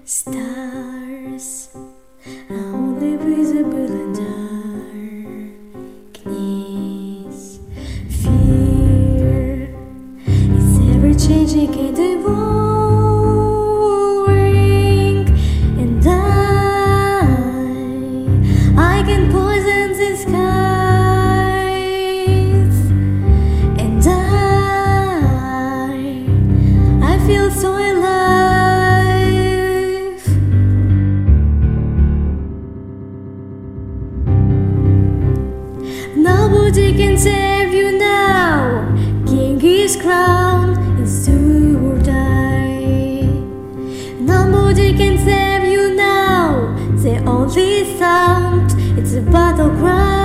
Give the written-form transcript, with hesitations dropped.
Stars are only visible in darkness. Fear is ever changing and evolving, and I can poison the skies, and I feel so alive. Nobody can save you now. King is crowned, it's do or die. Nobody can save you now. The only sound, it's a battleground.